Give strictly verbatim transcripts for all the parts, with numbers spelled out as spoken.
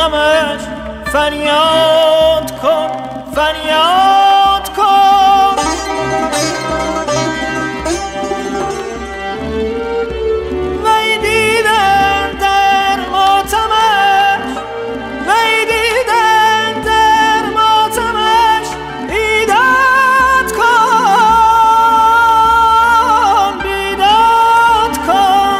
ماتمش فریاد کن فریاد کن. وی دیدن در ماتمش وی دیدن در ماتمش بیداد کن بیداد کن.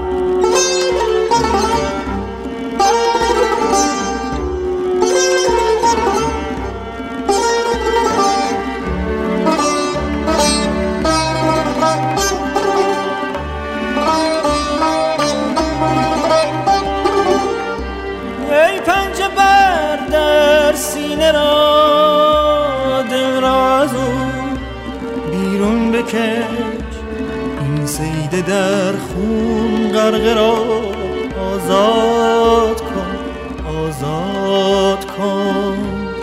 ای پنجه بر در سینه را دل را از او بیرون بکش، این صید در خون غرقه را آزاد کن آزاد کن.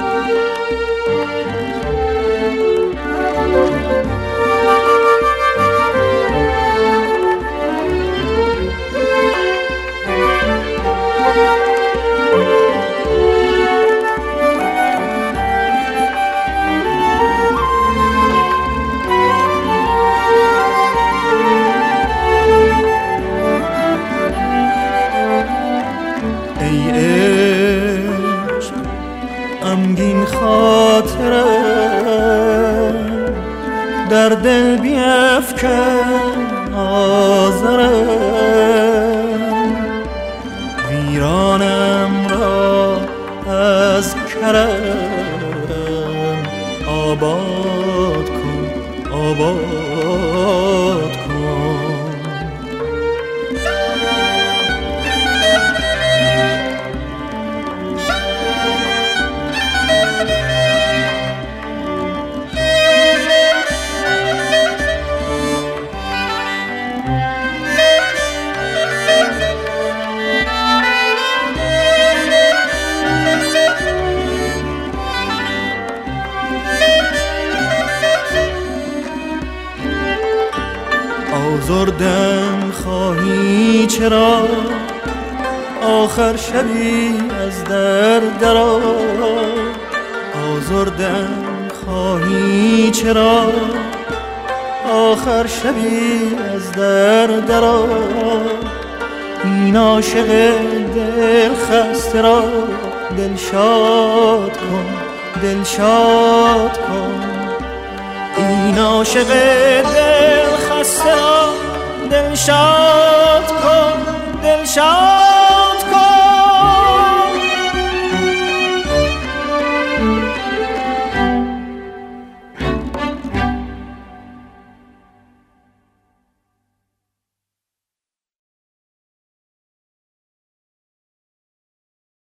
غمگین خاطرم در دل بیفکن آزرم، ویرانم را از کرم آباد کن آباد کن. آزردم خواهی چرا آخر شبی از در درآ، آزردم خواهی چرا آخر شبی از در درآ. این عاشق دل خسته را دلشاد کن دلشاد کن. این عاشق دل خسته را دلشاد